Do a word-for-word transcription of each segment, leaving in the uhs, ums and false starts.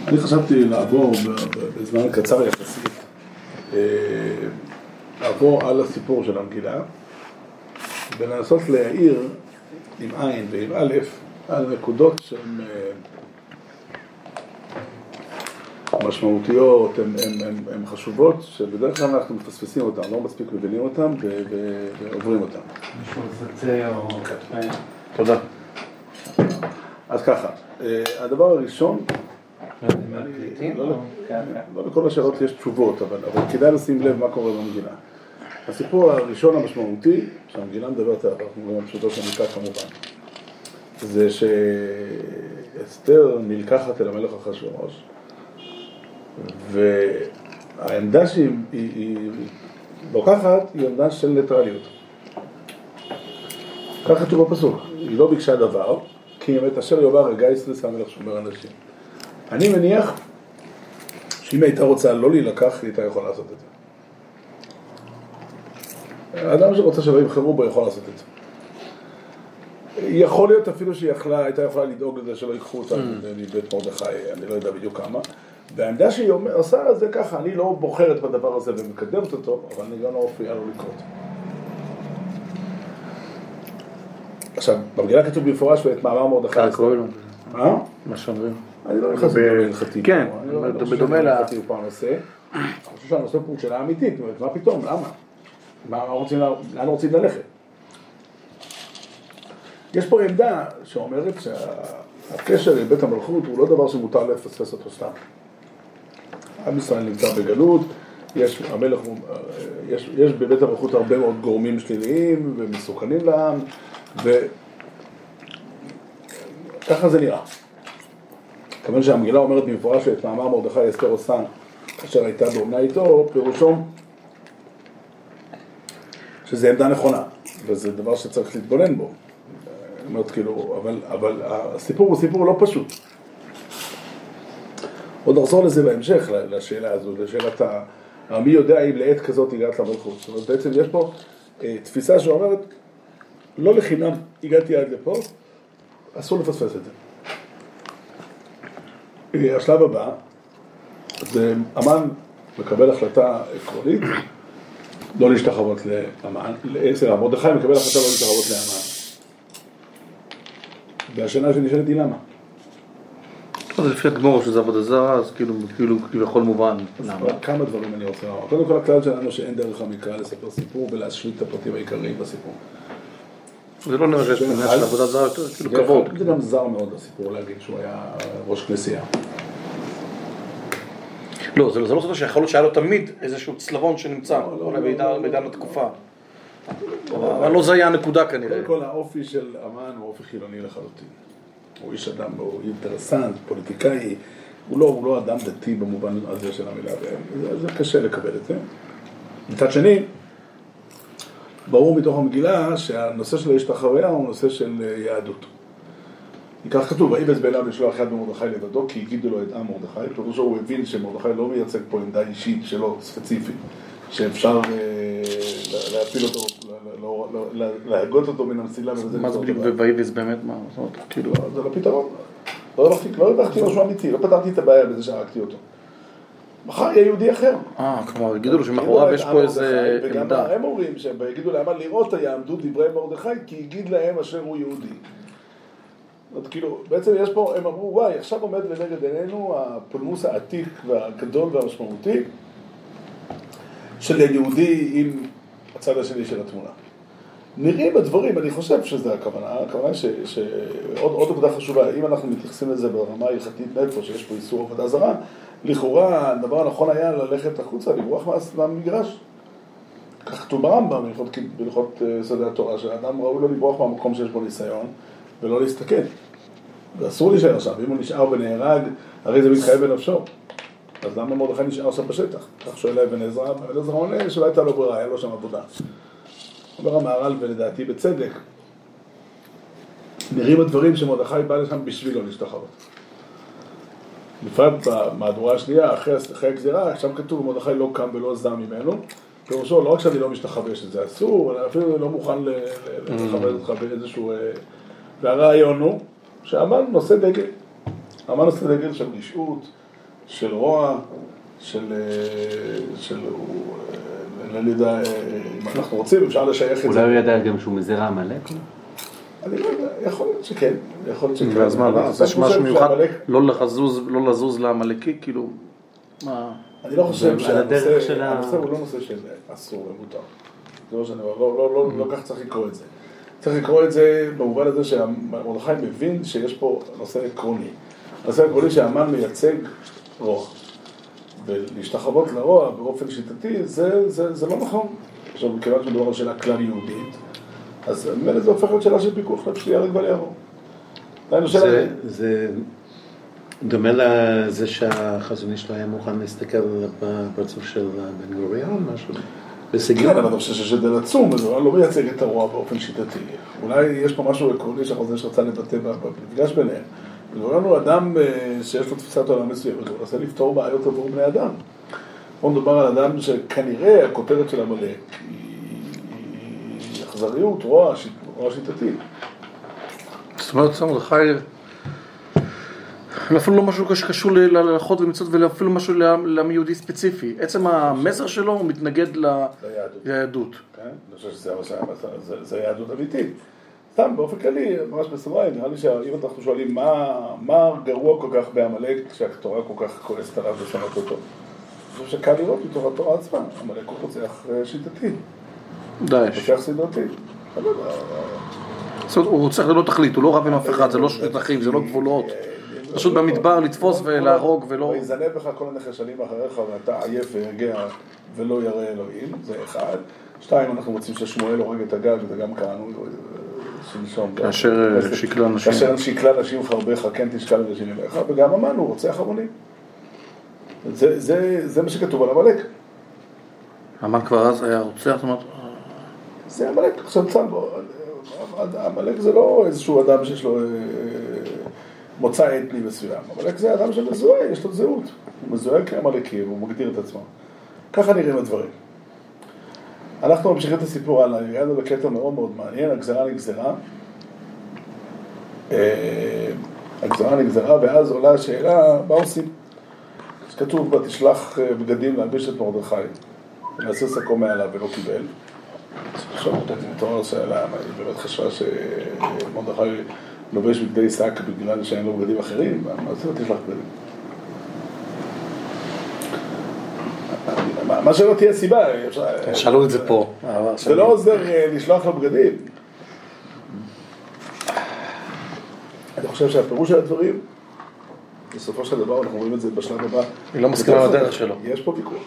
אני חשבתי לעבור בזמן קצר יחסית, לעבור על הסיפור של המגילה, ולנסות להעיר עם עין ועם א' על נקודות שהן משמעותיות, הן חשובות, שבדרך כלל אנחנו מפספסים אותן, לא מספיק מבינים אותן ועוברים אותן. מישהו לסצה או... תודה. אז ככה, הדבר הראשון, לא לכל השאלות יש תשובות, אבל כדאי לשים לב מה קורה במגילה. הסיפור הראשון המשמעותי, שהמגילה מדברת עליו, אנחנו רואים פשוטו של מקרא כמובן, זה שאסתר נלקחת אל המלך אחשוורוש, והעמדה שהיא לוקחת היא עמדה של ניטרליות. כך כתוב בפסוק, היא לא ביקשה דבר, כי אם את אשר יאמר הגייסלס המלך שומר אנשים. אני מניח שאם הייתה רוצה לא להילקח, היא הייתה יכולה לעשות את זה. האדם שרוצה שלא יבחרו בו יכול לעשות את זה. יכול להיות אפילו שהיא יכלה, הייתה יכולה לדאוג לזה שלא ייקחו אותה מבית מרדכי, אני לא יודע בדיוק כמה. והעמדה שהיא עושה זה ככה, אני לא בוחרת בדבר הזה ומקדמת אותו, אבל אני גם לא מפריעה לו לקרות. עכשיו, במגילה כתוב במפורש ואת מאמר מרדכי. מה? מה שאומרים. אני לא נכנס לדבר הלכתי. כן, בדומה לה... אני חושב שהנושא פה הוא שאלה אמיתית, מה פתאום, למה? לאן רוצים ללכת? יש פה עמדה שאומרת שהקשר עם בית המלכות הוא לא דבר שמותר לפספס אותו סתם. עם ישראל נמצא בגלות, יש, המלך, יש, יש בבית המלכות הרבה מאוד גורמים שליליים ומסוכנים לעם, וככה זה נראה. כמובן שהמגילה אומרת במפורש שאת מאמר מרדכי אסתר עושה, אשר הייתה באומנה איתו, פירושו שזה עמדה נכונה, וזה דבר שצריך להתבונן בו. אני אומרת כאילו, אבל, אבל הסיפור הוא סיפור לא פשוט. עוד נחזור לזה בהמשך, לשאלה הזו, לשאלת ה... מי יודע אם לעת כזאת הגעת למלכות. זאת אומרת, בעצם יש פה אה, תפיסה שאומרת, לא לחינם הגעתי עד לפה, אסור לפספס את זה. אה, השלב הבא, זה אמן מקבל החלטה עקרונית, לא להשתחוות לאמן, לעשר, מרדכי מקבל החלטה לא להשתחוות לאמן. והשאלה שנשאלת היא למה? זה לפי הגמור שזה עבודה זרה, אז כאילו, כאילו, כביכול מובן. כמה דברים אני רוצה לומר. קודם כל הכלל שלנו שאין דרך המקרא לספר סיפור ולהשליט את הפרטים העיקריים בסיפור. זה לא נראה שיש פניה של עבודה זרה, כאילו כבוד. זה גם זר מאוד לסיפור להגיד שהוא היה ראש כנסייה. לא, זה לא זאת שיכול להיות שהיה לו תמיד איזשהו צלבון שנמצא, אולי בעידן התקופה. אבל לא זה היה הנקודה כנראה. קודם כל האופי של אמן הוא אופי חילוני לחלוטין. הוא איש אדם, הוא אינטרסנט, פוליטיקאי, הוא לא, הוא לא אדם דתי במובן הזה של המילה, זה, זה קשה לקבל את זה. מצד שני, ברור מתוך המגילה שהנושא של ההשתחוויה הוא נושא של יהדות. כך כתוב, ויבז בעיניו לשלוח יד במרדכי לבדו, כי הגידו לו את עם מרדכי, פירושו הוא הבין שמרדכי לא מייצג פה עמדה אישית שלו, ספציפית, שאפשר להפיל אותו, להגות אותו מן המסילה. מה זה בדיוק ויבז באמת? מה? כאילו, זה לא פתרון. לא הרווחתי משהו אמיתי, לא פתרתי את הבעיה בזה שהרגתי אותו. מחר יהיה יהודי אחר. אה, כלומר, הגידו לו שמאחוריו יש פה איזה עמדה. וגם הם אומרים שהגידו להם לראות יעמדו דברי מרדכי, כי הגיד להם אשר הוא יהודי. אז כאילו, בעצם יש פה, הם אמרו, וואי, עכשיו עומד לנגד עינינו הפולמוס העתיק והגדול והמשמעותי של היהודי עם הצד השני של התמונה. נראים הדברים, אני חושב שזה הכוונה, הכוונה ש... ש... עוד, עוד עובדה חשובה, אם אנחנו מתייחסים לזה ברמה הלכתית נטו, שיש פה איסור עבודה זרה, לכאורה הדבר הנכון היה ללכת החוצה, לברוח מהמגרש. כך כתוב ברמב"ם, בהלכות שדה התורה, שאדם ראוי לו לברוח מהמקום שיש בו ניסיון, ולא להסתכל. ואסור להישאר שם, ואם הוא נשאר ונהרג, הרי זה מתחייב בנפשו. אז למה מרדכי נשאר שם בשטח? כך שואל אבן עזרא, אבן עזרא עונה שלא הייתה לו ברירה, היה לו שם עבודה. אומר המהר"ל, ולדעתי בצדק, נראים הדברים שמרדכי בא לשם בשביל לא להשתחוות. בפרט במהדורה השנייה, אחרי, אחרי הגזירה, שם כתוב, מרדכי לא קם ולא זע ממנו, פירושו, לא רק שאני לא משתחווה שזה אסור, אלא אפילו לא מוכן לכבד אותך באיזשהו... והרעיון הוא שהמן נושא דגל. המן נושא דגל של רשעות, של רוע, של... של... אני יודע, אם אנחנו רוצים, אפשר לשייך את זה. אולי הוא ידע גם שהוא מזרע עמלק? אני לא יודע, יכול להיות שכן, יכול להיות שכן. ואז מה, יש משהו מיוחד, לא לזוז לעמלקי, כאילו, מה... אני לא חושב שהנושא הוא לא נושא של אסור ומותר. זה לא שאני אומר, לא כך צריך לקרוא את זה. צריך לקרוא את זה במובן הזה שמרדכי מבין שיש פה נושא עקרוני. נושא עקרוני שהמן מייצג רוע. ולהשתחוות לרוע באופן שיטתי, זה, זה, זה לא נכון. עכשיו, מכיוון שמדובר על שאלה כלל יהודית, אז ממילא זה הופך להיות שאלה של פיקוח נפש ייהרג ובל יעבור. זה, זה דומה לזה שהחזון איש לא היה מוכן להסתכל בפרצוף של בן גוריון, משהו? כן, אבל אני חושב שזה עצום, הוא לא מייצג את הרוע באופן שיטתי. אולי יש פה משהו עקרוני שהחזון איש רצה לבטא במפגש ביניהם. בן גוריון הוא אדם שיש לו תפיסת עולם מסוימת, הוא מנסה לפתור בעיות עבור בני אדם. פה מדובר על אדם שכנראה הכותרת של עמלק היא אכזריות, רוע, רוע שיטתי. זאת אומרת, מרדכי, אפילו לא משהו שקשור להלכות ומצוות ואפילו משהו לעם יהודי ספציפי. עצם המסר שלו הוא מתנגד ליהדות. כן, אני חושב שזה יהדות אמיתית. סתם, באופן כללי, ממש בסוגריים, נראה לי שאם אנחנו שואלים מה גרוע כל כך בעמלק כשהתורה כל כך כועסת עליו לשנות אותו. אני חושב שקל לראות מתוך התורה עצמה, עמלק הוא רוצח שיטתי. דאעש. רוצח סדרתי. זאת אומרת, הוא רוצח ללא תכלית, הוא לא רב עם אף אחד, זה לא שטחים, זה לא גבולות. פשוט במדבר לתפוס ולהרוג ולא... ויזנב בך כל הנחשלים אחריך ואתה עייף ויגע ולא ירא אלוהים, זה אחד. שתיים, אנחנו רוצים ששמואל הורג את הגג, וזה גם קראנו שלשום. כאשר שיקלה נשים. כאשר שיקלה נשים חרבך, כן תשקל נשים אליך, וגם אמן הוא רוצח המונים. זה, זה, זה מה שכתוב על עמלק. אמן כבר אז היה רוצח, זאת אומרת... זה עמלק, עכשיו צם בו. עמלק זה לא איזשהו אדם שיש לו מוצא אתני מסוים. עמלק זה אדם שמזוהה, יש לו זהות. הוא מזוהה כעמלקי, והוא מגדיר את עצמו. ככה נראים הדברים. אנחנו ממשיכים את הסיפור הלאה, הגענו לקטע מאוד מאוד מעניין, הגזרה נגזרה. הגזרה נגזרה, ואז עולה השאלה, מה עושים? אז כתוב בה, תשלח בגדים להלביש את מרדכי, ונעשה שקו מעליו ולא קיבל. אז עכשיו התורה עושה לה, היא באמת חשבה שמרדכי לובש בגדי שק בגלל שאין לו בגדים אחרים, מה זה לא תשלח בגדים? מה שלא תהיה סיבה, שאלו את זה פה. זה לא עוזר לשלוח לו בגדים. אני חושב שהפירוש של הדברים, בסופו של דבר, אנחנו רואים את זה בשלב הבא. היא לא מסכימה לדרך שלו. יש פה ויכוח.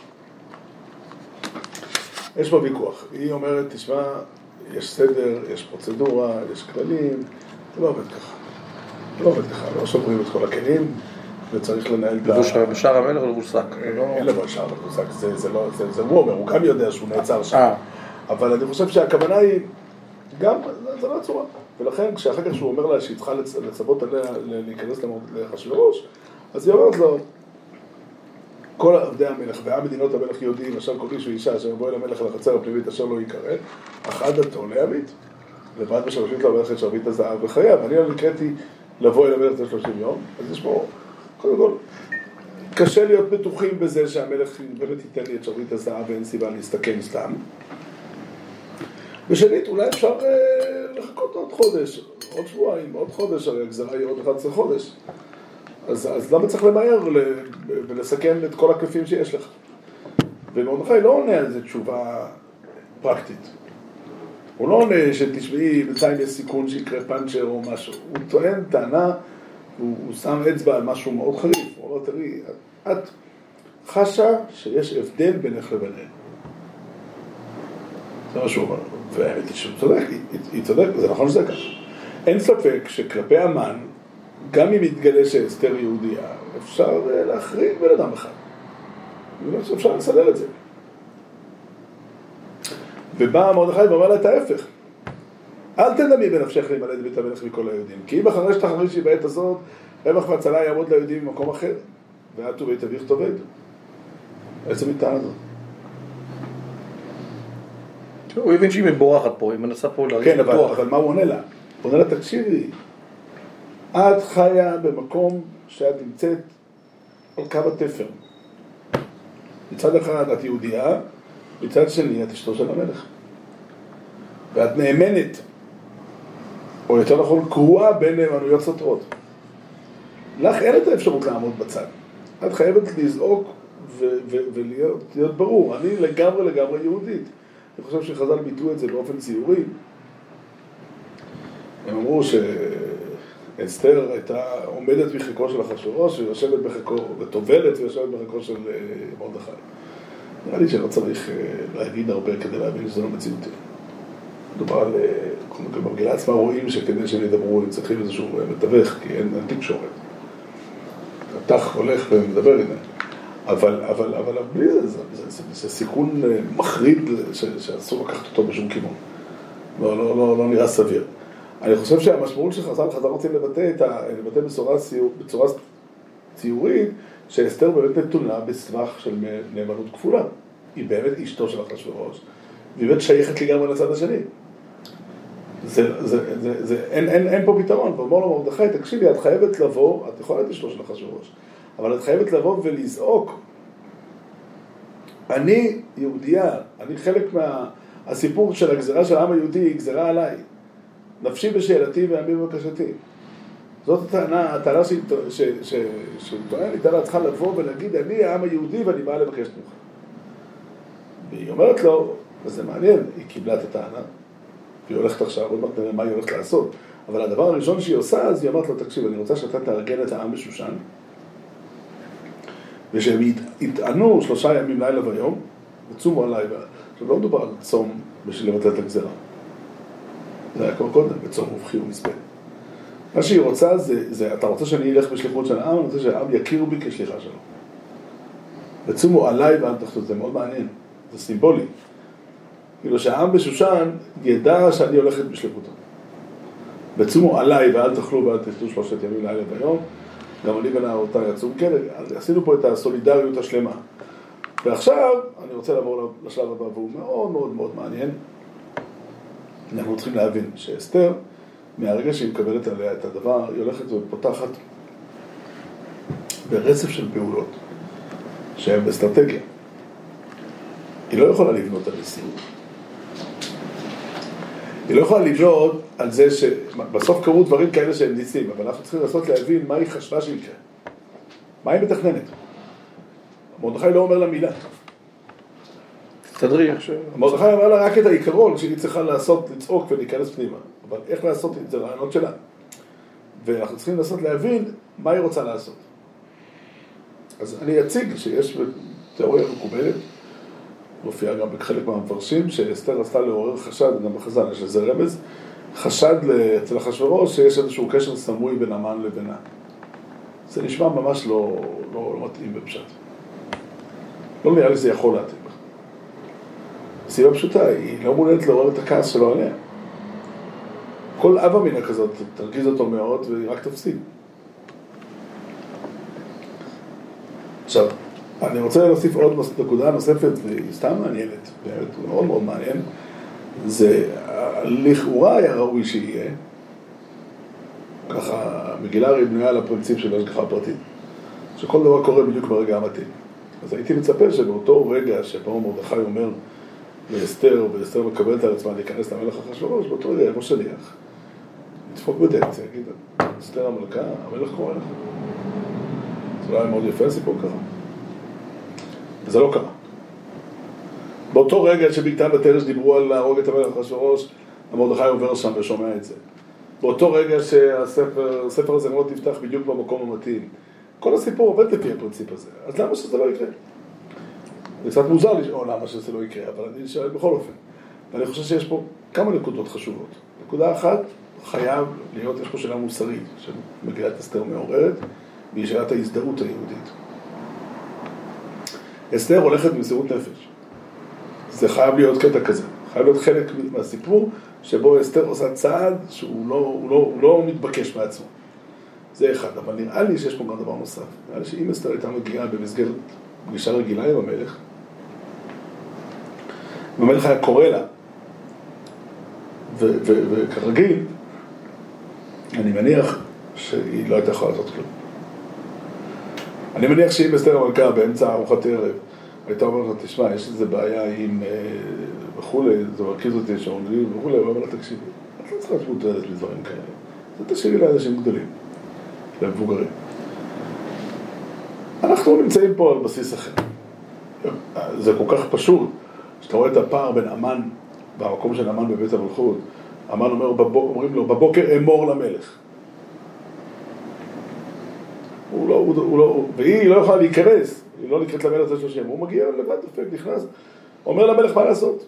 יש פה ויכוח. היא אומרת, תשמע, יש סדר, יש פרוצדורה, יש כללים, זה לא עובד ככה. לא עובד ככה, לא שוברים את כל הכלים. וצריך לנהל את ה... לבוש בשער המלך או לבוש שק? אין לבוש שער לבוש שק, זה הוא אומר, הוא גם יודע שהוא נעצר שם. אבל אני חושב שהכוונה היא, גם, זה לא הצורה. ולכן, כשאחר כך שהוא אומר לה שהיא צריכה לצוות עליה להיכנס לאחשוורוש, אז היא אומרת לו, כל עבדי המלך והמדינות המלך יהודים, עכשיו כל איש ואישה שיבוא אל המלך לחצר הפנימית אשר לא יקרא, אחד דתו להמית, ובעד משלושים לו המלך את שרביט הזהב בחייו. אני לא נקראתי לבוא אל המלך שלושים יום, אז יש פה, קודם כל, קשה להיות בטוחים בזה שהמלך באמת ייתן לי את שרביט הזהב ואין סיבה להסתכן סתם. ושנית, אולי אפשר אה, לחכות עוד חודש, עוד שבועיים, עוד חודש, הרי הגזרה היא עוד אחד עשר חודש. אז, אז למה צריך למהר ולסכן את כל הקלפים שיש לך? ומרדכי לא עונה על זה תשובה פרקטית. הוא לא עונה שתשמעי, בינתיים יש סיכון שיקרה פנצ'ר או משהו. הוא טוען טענה, הוא, הוא שם אצבע על משהו מאוד חריף. הוא אומר, תראי, את, את חשה שיש הבדל בינך לביניהם. זה מה שהוא אומר. והאמת היא שהוא צודק, היא, היא צודק, זה נכון שזה ככה. אין ספק שכלפי המן, גם אם יתגלה שאסתר יהודיה, אפשר להחריג בן אדם אחד. אני חושב שאפשר לסדר את זה. ובא מרדכי ואומר לה את ההפך. אל תדמי בנפשך להימלט בית המלך מכל היהודים. כי אם אחרי שתחרישי בעת הזאת, רווח והצלה יעמוד ליהודים במקום אחר. ואת ובית אביך תאבד. איזה מטען הזאת? הוא הבין שהיא מבורחת פה, היא מנסה פה להרגיש כן, אבל, אבל מה הוא עונה לה? הוא עונה לה, תקשיבי, את חיה במקום שאת נמצאת על קו התפר. מצד אחד את יהודייה, מצד שני את אשתו של המלך. ואת נאמנת, או יותר נכון קרואה בין נאמנויות סותרות. לך אין את האפשרות לעמוד בצד. את חייבת לזעוק ו- ו- ולהיות להיות ברור. אני לגמרי לגמרי יהודית. אני חושב שחז"ל ביטאו את זה באופן ציורי. הם אמרו שאסתר הייתה עומדת בחיקו של אחשוורוש ויושבת בחיקו, וטובלת ויושבת בחיקו של מרדכי. נראה לי שלא צריך להגיד הרבה כדי להבין שזה לא מציאותי. מדובר על, במגילה עצמה רואים שכדי שהם ידברו הם צריכים איזשהו מתווך, כי אין, אין תקשורת. התח הולך ומדבר איתה. אבל, אבל, אבל בלי זה, זה, זה, זה, זה סיכון מחריד ש, שאסור לקחת אותו בשום כיוון. לא, לא, לא, לא נראה סביר. אני חושב שהמשמעות של חז"ל, חז"ל רוצים לבטא, את ה, לבטא בצורה, בצורה ציורית, שאסתר באמת נתונה בסבך של נאמנות כפולה. היא באמת אשתו של אחשוורוש, והיא באמת שייכת לגמרי לצד השני. זה, זה, זה, זה, אין, אין, אין פה פתרון. ואומר לו מרדכי, תקשיבי, את חייבת לבוא, את יכולה להיות אשתו של אחשוורוש, אבל את חייבת לבוא ולזעוק. אני יהודייה, אני חלק מה... הסיפור של הגזרה של העם היהודי היא גזרה עליי. נפשי בשאלתי ועמי בבקשתי. זאת הטענה, הטענה שהיא טוענת, היא טענה צריכה לבוא ולהגיד, אני העם היהודי ואני באה לבקש ממך. והיא אומרת לו, וזה מעניין, היא קיבלה את הטענה, והיא הולכת עכשיו, עוד מעט נראה מה היא הולכת לעשות. אבל הדבר הראשון שהיא עושה, אז היא אומרת לו, תקשיב, אני רוצה שאתה תארגן את העם בשושן, ושהם יטענו שלושה ימים לילה ויום, וצומו עליי. עכשיו לא מדובר על צום בשביל לבטל את הגזרה. זה היה כבר קודם, בצום ובכי ומספק. מה שהיא רוצה זה, זה, אתה רוצה שאני אלך בשליחות של העם, אני רוצה שהעם יכירו בי כשליחה שלו. וצומו עליי ואל תחתו, זה מאוד מעניין, זה סימבולי. כאילו שהעם בשושן ידע שאני הולכת בשליחותו. וצומו עליי ואל תאכלו ואל תשתו שלושת ימים לילה ויום, גם אני ונערותי יצאו. כן, עשינו פה את הסולידריות השלמה. ועכשיו אני רוצה לעבור לשלב הבא, והוא מאוד מאוד מאוד מעניין. אנחנו צריכים להבין שאסתר, מהרגע שהיא מקבלת עליה את הדבר, היא הולכת ופותחת ברצף של פעולות שהן באסטרטגיה. היא לא יכולה לבנות על נשיאות. היא לא יכולה לבנות על זה שבסוף קרו דברים כאלה שהם ניסים, אבל אנחנו צריכים לנסות להבין מה היא חשבה שיקרה. מה היא מתכננת? מרדכי לא אומר לה מילה. תדרי איך ש... מרדכי אומר לה רק את העיקרון שהיא צריכה לעשות, לצעוק ולהיכנס פנימה. אבל איך לעשות את זה? רעיונות שלה. ואנחנו צריכים לנסות להבין מה היא רוצה לעשות. אז אני אציג שיש בתיאוריה מקובלת, מופיעה גם בחלק מהמפרשים, שאסתר רצתה לעורר חשד, גם בחז"ל יש איזה רמז, חשד אצל אחשוורוש שיש איזשהו קשר סמוי בין המן לבינה. זה נשמע ממש לא, לא, לא מתאים בפשט. לא נראה לי זה יכול להתאים. סיבה פשוטה, היא לא מעוניינת לעורר את הכעס שלו עליה. כל אבא מינה כזאת תרגיז אותו מאוד והיא רק תפסיד. עכשיו, אני רוצה להוסיף עוד נקודה נוספת, והיא סתם מעניינת, באמת מאוד מאוד מעניין. זה לכאורה היה ראוי שיהיה, ככה מגילה הרי בנויה על הפרינציפ של השגחה פרטית, שכל דבר קורה בדיוק ברגע המתאים. אז הייתי מצפה שבאותו רגע שבו מרדכי אומר לאסתר, ואסתר מקבלת על עצמה להיכנס למלך אחשוורוש, באותו רגע יבוא שליח, ידפוק בדלת, יגיד, אסתר המלכה, המלך קורא לך. זה לא היה מאוד יפה הסיפור ככה. וזה לא קרה. באותו רגע שבגתן ותרש דיברו על להרוג את המלך אחשוורוש, מרדכי עובר שם ושומע את זה. באותו רגע שהספר, הספר הזה לא תפתח בדיוק במקום המתאים. כל הסיפור עובד לפי הפרינציפ הזה. אז למה שזה לא יקרה? זה קצת מוזר לשאול למה שזה לא יקרה, אבל אני אשאל בכל אופן. ואני חושב שיש פה כמה נקודות חשובות. נקודה אחת, חייב להיות, יש פה שאלה מוסרית, שמגילת אסתר מעוררת, והיא שאלת ההזדהות היהודית. אסתר הולכת במסירות נפש. זה חייב להיות קטע כזה. חייב להיות חלק מהסיפור שבו אסתר עושה צעד שהוא לא, הוא לא, הוא לא מתבקש מעצמו. זה אחד, אבל נראה לי שיש פה גם דבר נוסף. נראה לי שאם אסתר הייתה מגיעה במסגרת פגישה רגילה עם המלך, המלך היה קורא לה, ו- ו- וכרגיל, אני מניח שהיא לא הייתה יכולה לעשות כלום. אני מניח שאם אסתר המלכה באמצע ארוחת ערב, הייתה אומרת לו, תשמע, יש איזו בעיה עם וכולי, זה מרכיז אותי שעונגים וכולי, הוא אומר לה, תקשיבי, את לא צריכה שמותרדת לדברים כאלה. זה תשאירי לאנשים גדולים, למבוגרים. אנחנו נמצאים פה על בסיס אחר. זה כל כך פשוט, שאתה רואה את הפער בין אמן, במקום של אמן בבית המלכות, אמן אומר, אומרים לו, בבוקר אמור למלך. הוא לא, הוא, הוא לא, והיא לא יכולה להיכנס, היא לא נקראת למלך זה שלושים, הוא מגיע לבד, דופק, נכנס, אומר למלך מה לעשות.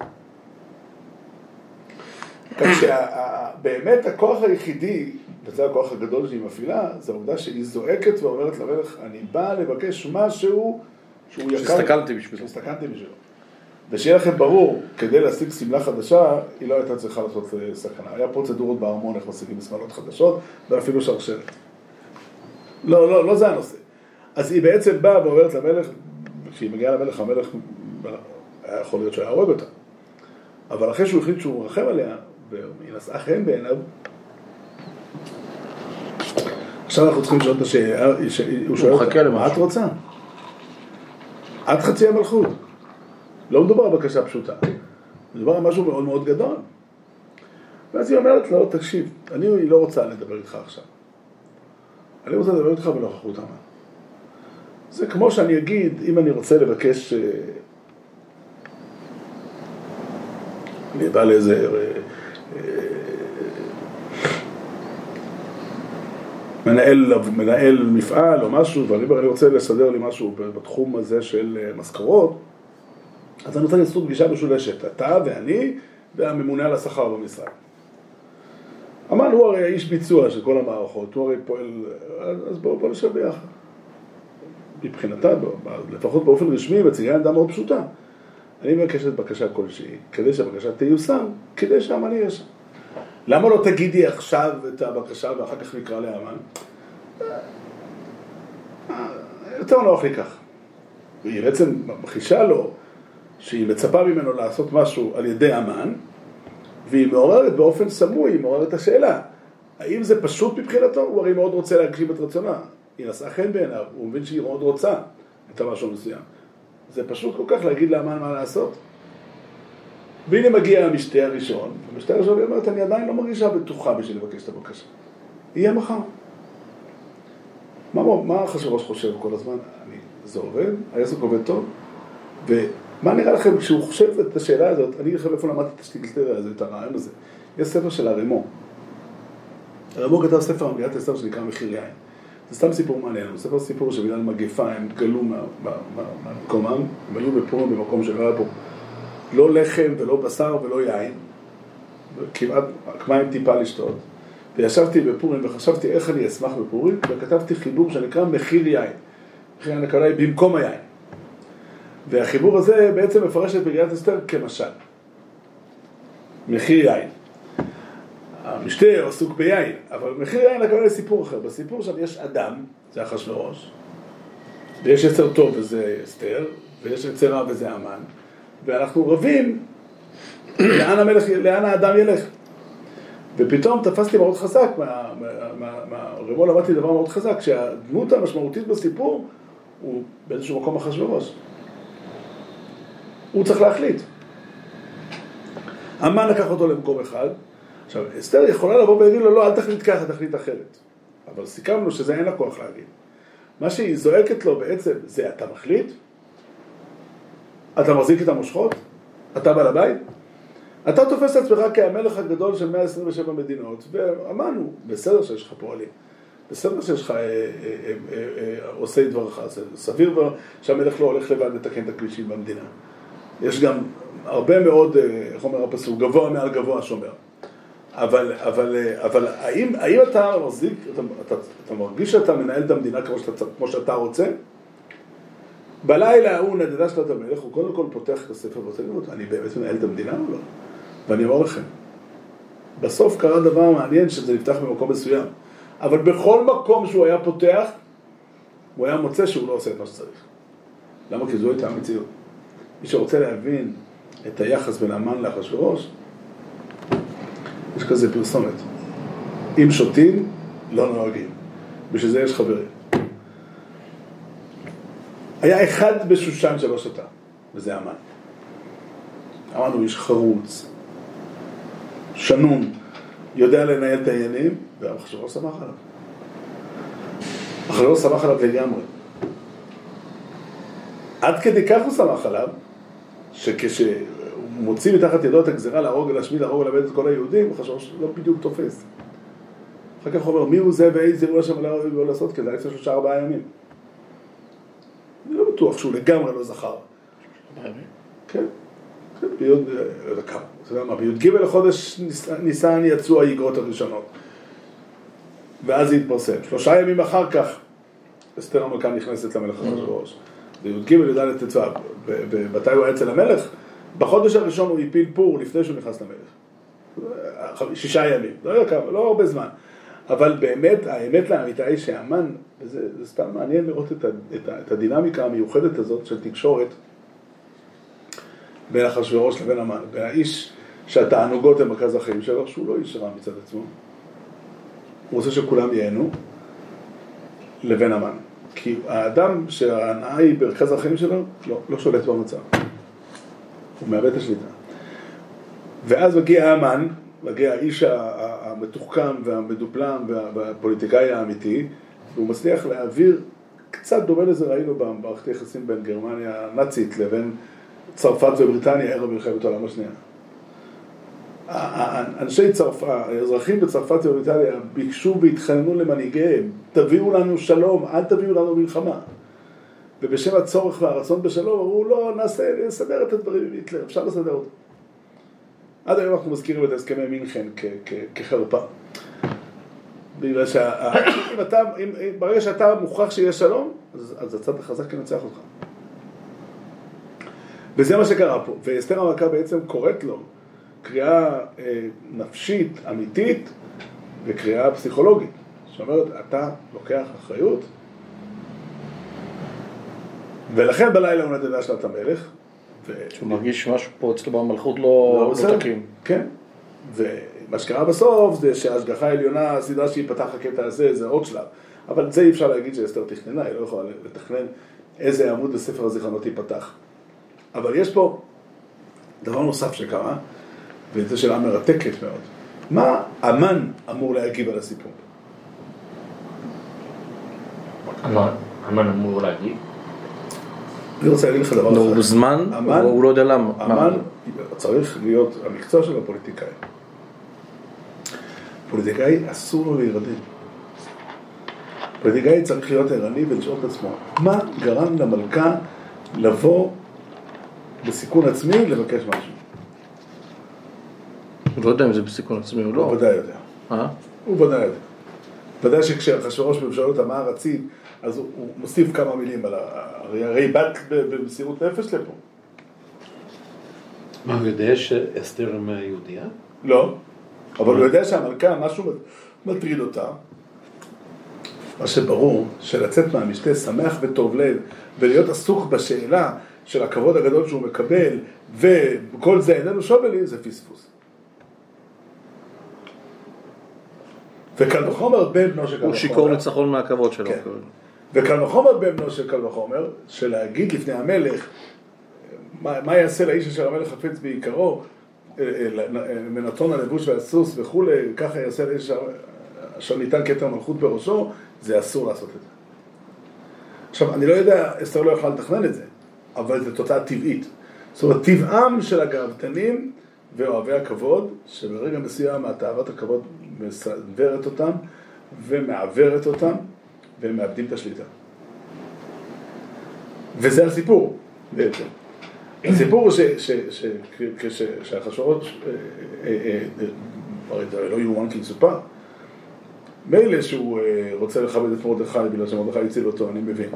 כך שבאמת הכוח היחידי, וזה הכוח הגדול שהיא מפעילה, זה העובדה שהיא זועקת ואומרת למלך, אני באה לבקש משהו שהוא יקר. שהסתכלתי בשבילו. שהסתכלתי בשבילו. ושיהיה לכם ברור, כדי להשיג סמלה חדשה, היא לא הייתה צריכה לעשות סכנה. היה פרוצדורות בארמון, איך משיגים סמלות חדשות, ואפילו שרשרת. לא, לא, לא זה הנושא. אז היא בעצם באה ואומרת למלך, כשהיא מגיעה למלך, המלך היה יכול להיות שהיה הורג אותה. אבל אחרי שהוא החליט שהוא מרחם עליה, והיא נשאה חן בעיניו, עכשיו אנחנו צריכים לשאול את השאלה, הוא שואל אותה, מה את רוצה? את חצי המלכות. לא מדובר על בקשה פשוטה, מדובר על משהו מאוד מאוד גדול. ואז היא אומרת לו, תקשיב, אני לא רוצה לדבר איתך עכשיו. אני רוצה לדבר איתך בנוכחות אמן. זה כמו שאני אגיד, אם אני רוצה לבקש, אני בא לאיזה מנהל, מנהל מפעל או משהו, ואני רוצה לסדר לי משהו בתחום הזה של משכורות, אז אני רוצה לעשות פגישה משולשת, אתה ואני והממונה על השכר במשרד. אמן הוא הרי איש ביצוע של כל המערכות, הוא הרי פועל, אז בואו בוא נשב ביחד. מבחינתה, לפחות באופן רשמי, בציגה עמדה מאוד פשוטה. אני מבקשת בקשה כלשהי, כדי שהבקשה תיושם, כדי שהאמן יהיה שם. למה לא תגידי עכשיו את הבקשה ואחר כך נקרא לאמן? יותר נוח לי כך. והיא בעצם מכחישה לו שהיא מצפה ממנו לעשות משהו על ידי אמן, והיא מעוררת באופן סמוי, היא מעוררת את השאלה. האם זה פשוט מבחינתו? הוא הרי מאוד רוצה להגשים את רצונה. היא נשאה חן בעיניו, הוא מבין שהיא מאוד רוצה את המשהו מסוים. זה פשוט כל כך להגיד לאמן מה לעשות. והנה מגיע המשתה הראשון, המשתה הראשון היא אומרת, אני עדיין לא מרגישה בטוחה בשביל לבקש את הבקשה. יהיה מחר. מה, מה אחשוורוש חושב כל הזמן? אני, זה עובד, העסק עובד טוב, ומה נראה לכם כשהוא חושב את השאלה הזאת, אני אגיד לכם איפה למדתי את השטיגלטריה הזה, את הרעיון הזה. יש ספר של הרמו. הרמו כתב ספר המגיעת אסתר שנקרא מחיר יין. זה סתם סיפור מעניין, הוא ספר סיפור שבגלל מגפה הם גלו מהמקומם, הם היו בפורים במקום שלא היה פה לא לחם ולא בשר ולא יין, כמעט כמיים טיפה לשתות, וישבתי בפורים וחשבתי איך אני אשמח בפורים, וכתבתי חיבור שנקרא מחיר יין, מחיר יין הכוונה היא במקום היין, והחיבור הזה בעצם מפרש את מגילת אסתר כמשל, מחיר יין. המשתה עסוק ביין, אבל מחיר יין הכוונה היא סיפור אחר. בסיפור שם יש אדם, זה אחשוורוש, ויש יצר טוב וזה אסתר, ויש יצר רע וזה המן, ואנחנו רבים לאן המלך, לאן האדם ילך. ופתאום תפסתי מאוד חזק, מהרמו למדתי דבר מאוד חזק, שהדמות המשמעותית בסיפור הוא באיזשהו מקום אחשוורוש. הוא צריך להחליט. המן לקח אותו למקום אחד, עכשיו, אסתר יכולה לבוא ולהגיד לו, לא, אל תחליט ככה, תחליט אחרת. אבל סיכמנו שזה אין לה כוח להגיד. מה שהיא זועקת לו בעצם, זה אתה מחליט? אתה מחזיק את המושכות? אתה בעל הבית? אתה תופס את עצמך כהמלך הגדול של מאה עשרים ושבע מדינות, ואמרנו, בסדר שיש לך פועלים, בסדר שיש לך עושי דברך, סביר שהמלך לא הולך לבד לתקן את הכבישים במדינה. יש גם הרבה מאוד, איך אומר הפסוק, גבוה מעל גבוה שומר. אבל, אבל, אבל האם, האם אתה מחזיק, אתה, אתה, אתה מרגיש שאתה מנהל את המדינה כמו שאתה, כמו שאתה רוצה? בלילה הוא נדדה שלת המלך, הוא קודם כל פותח את הספר ועושה לראות, אני באמת מנהל את המדינה או לא? ואני אומר לכם, בסוף קרה דבר מעניין שזה נפתח במקום מסוים, אבל בכל מקום שהוא היה פותח, הוא היה מוצא שהוא לא עושה את מה שצריך. למה? כי זו הייתה המציאות. מי שרוצה להבין את היחס בין המן לאחשוורוש, יש כזה פרסומת. אם שותים, לא נוהגים. בשביל זה יש חברים. היה אחד בשושן שלא שתה, וזה המן. המן הוא איש חרוץ, שנון, יודע לנהל את העניינים, ואחשוורוש שמח עליו. אחשוורוש שמח עליו לגמרי. עד כדי כך הוא שמח עליו, שכשהוא מוציא מתחת ידו את הגזירה להרוג, להשמיד, להרוג, לבד את כל היהודים, אחשוורוש לא בדיוק תופס. אחר כך הוא אומר, מי הוא זה ואיזה אירוע שם לא לעשות כזה, אצל שלושה ארבעה ימים. אני לא בטוח שהוא לגמרי לא זכר. כן, כן, ביוד, לא יודע כמה, אתה יודע מה, ביוד ג' לחודש ניסן יצאו היגרות הראשונות. ואז זה התפרסם. שלושה ימים אחר כך, אסתר המלכה נכנסת למלך אחשוורוש. ביוד ג' לד' תצא, ומתי הוא היה אצל המלך? בחודש הראשון הוא הפיל פור לפני שהוא נכנס למלך. שישה ימים, לא יודע כמה, לא הרבה זמן. אבל באמת, האמת לאמיתה היא שהמן, וזה זה סתם מעניין לראות את, ה, את, ה, את הדינמיקה המיוחדת הזאת של תקשורת בין אחשוורוש לבין המן, והאיש שהתענוגות הם מרכז החיים שלו, שהוא לא איש רע מצד עצמו, הוא רוצה שכולם ייהנו, לבין המן. כי האדם שההנאה היא במרכז החיים שלו, לא, לא שולט במצב. הוא מאבד את השליטה. ואז מגיע המן, מגיע האיש המתוחכם והמדופלם והפוליטיקאי האמיתי, והוא מצליח להעביר, קצת דומה לזה ראינו במערכת היחסים בין גרמניה הנאצית לבין צרפת ובריטניה ערב מלחמת העולם השנייה. אנשי צרפת, האזרחים בצרפת ובריטניה ביקשו והתחננו למנהיגיהם, תביאו לנו שלום, אל תביאו לנו מלחמה. ובשם הצורך והרצון בשלום אמרו, לא, נעשה, נסדר את הדברים עם היטלר, אפשר לסדר אותו. עד היום אנחנו מזכירים את הסכמי מינכן כחרפה. בגלל שברגע שאתה מוכרח שיש שלום, אז הצד החזק ינצח אותך. וזה מה שקרה פה. ואסתר המלכה בעצם קוראת לו קריאה נפשית, אמיתית, וקריאה פסיכולוגית. שאומרת, אתה לוקח אחריות, ולכן בלילה הוא נדדה שלת המלך, שהוא מרגיש משהו פה אצלו במלכות לא תקים. כן, ומה שקרה בסוף זה שההשגחה העליונה, הסדרה שיפתח הקטע הזה, זה עוד שלב. אבל זה אי אפשר להגיד שאסתר תכננה, היא לא יכולה לתכנן איזה עמוד בספר הזיכרונות ייפתח. אבל יש פה דבר נוסף שקרה, וזו שאלה מרתקת מאוד. מה המן אמור להגיב על הסיפור? המן אמור להגיב? אני רוצה להגיד לך דבר אחר. הוא זמן, הוא לא יודע למה. המן צריך להיות המקצוע של הפוליטיקאי. פוליטיקאי אסור לו להירדם. פוליטיקאי צריך להיות ערני ולשאול את עצמו, מה גרם למלכה לבוא בסיכון עצמי לבקש משהו? הוא לא יודע אם זה בסיכון עצמי או לא. הוא ודאי יודע. אה? הוא ודאי יודע. ודאי שכשאחשוורוש שואל אותה מה רצית, אז הוא, הוא מוסיף כמה מילים על הרי, הרי בת במסירות נפש לפה. מה, הוא יודע שאסתר מהיהודיה? לא, אבל הוא יודע שהמלכה, משהו מטריד אותה, מה שברור, שלצאת מהמשתה שמח וטוב לב, ולהיות עסוק בשאלה של הכבוד הגדול שהוא מקבל, וכל זה איננו שווה לי, זה פספוס. וקל וחומר בן בנו של קל וחומר. הוא שיקור ניצחון מהכבוד שלו. כן. וקל וחומר בן בנו של קל וחומר, שלהגיד לפני המלך, מה, מה יעשה לאיש אשר המלך חפץ בעיקרו, מנתון הלבוש והסוס וכו', ככה יעשה לאיש אשר ניתן כתר מלכות בראשו, זה אסור לעשות את זה. עכשיו, אני לא יודע, אסתר לא יכולה לתכנן את זה, אבל זו תוצאה טבעית. זאת אומרת, טבעם של הגאוותנים ואוהבי הכבוד, שברגע מסוים התאוות הכבוד מסנוורת אותם ומעברת אותם, והם מאבדים את השליטה. וזה הסיפור, בעצם. הסיפור הוא שהחשבות, הרי לא יאומן כי יסופר, מילא שהוא רוצה לכבד את מרדכי, בגלל שמרדכי הציל אותו, אני מבין.